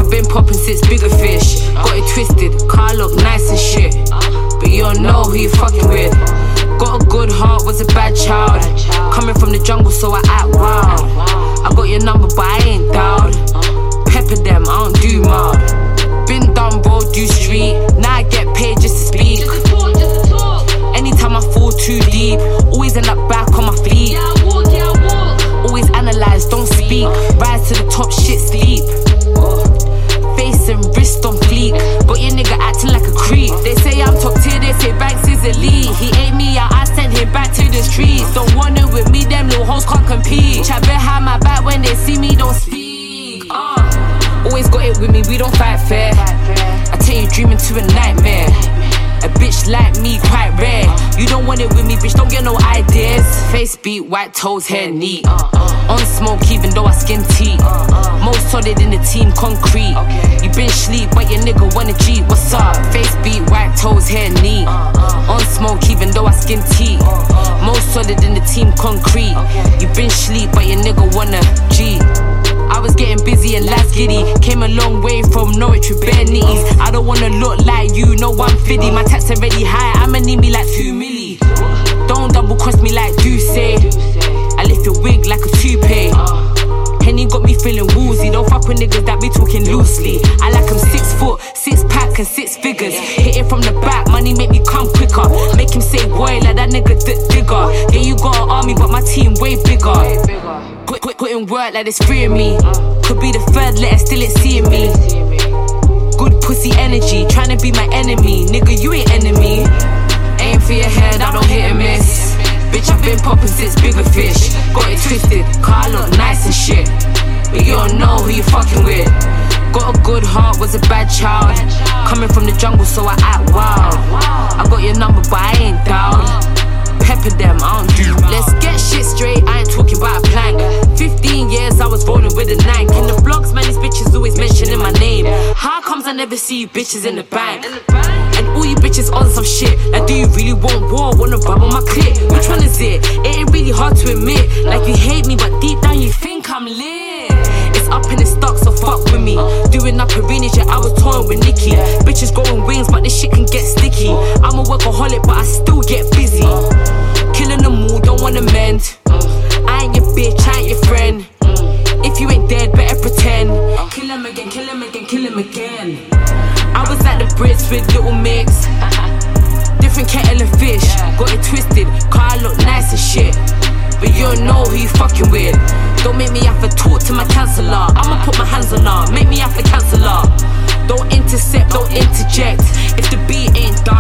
I've been popping since bigger fish. Got it twisted, car look nice and shit, but you don't know who you fucking with. Got a good heart, was a bad child. Coming from the jungle, so I act wild. I got your number, but I ain't down. Pepper them, I don't do mild. Been down road, do street. Now I get paid just to speak. Anytime I fall too deep, always end up back on my feet. Always analyze, don't speak. Rise to the top, shit sleep. Face and wrist on fleek. Got your nigga acting like a creep. They say I'm top tier, they say Banks is elite. He ate me out, I sent him back to the streets. Don't want it with me, them little hoes can't compete. Chat behind my back when they see me, don't speak. Always got it with me, we don't fight fair. I take you dreaming to a nightmare. A bitch like me, quite rare. You don't want it with me, bitch, don't get no ideas. Face beat, white toes, hair neat. On smoke, even though I skin teeth. Most solid in the team, concrete. You been sleep, but your nigga wanna cheat. What's up? Face beat, white toes, hair neat. On smoke, even though I skin teeth. Most solid in the team, concrete. You been sleep, but your nigga wanna cheat. I was getting busy and last giddy. Came a long way from Norwich with bare nitties. I don't wanna look like you, no 150. My tax already high, I'ma need me like 2 milli. Don't double cross me like Duce. I lift your wig like a toupee. Henny got me feeling woozy. Don't fuck with niggas that be talking loosely. I like 'em 6 foot, 6 pack and 6 figures. Hit it from the back, money make me come quicker. Make him say boy like that nigga digger. Yeah, you got an army but my team way bigger. Putting work like it's free of me. Could be the 3rd letter, still it's seeing me. Good pussy energy, tryna be my enemy. Nigga, you ain't enemy. Aim for your head, I don't hit and miss. Bitch, I've been popping since bigger fish. Got it twisted, car look nice and shit, but you don't know who you fucking with. Got a good heart, was a bad child. Coming from the jungle, so I act wild. I got your number, but I ain't down. Pepper them, I don't do. Let's get shit straight, I ain't talking about a plank. 15 years I was rolling with a 9. In the vlogs, man, these bitches always mentioning my name. How comes I never see you bitches in the bank? And all you bitches on some shit. Like, do you really want war? Wanna rub on my clip? Which one is it? It ain't really hard to admit. Like, you hate me, but deep down you think I'm lit. It's up in the stock, so fuck with me. Doing up arenas, yeah, I was touring with Nicki. Bitches growing wings, but this shit can get sticky. I'm a workaholic, but I still get busy. Killing them all, don't wanna mend. I ain't your bitch, I ain't your friend. If you ain't dead, better pretend. Kill him again, kill him again, kill him again. I was at the Brits with Little Mix. Different kettle of fish. Got it twisted, car look nice and shit, but you don't know who you fucking with. Don't make me have to talk to my counselor. I'ma put my hands on her, make me have to cancel her. Don't intercept, don't interject. If the beat ain't done,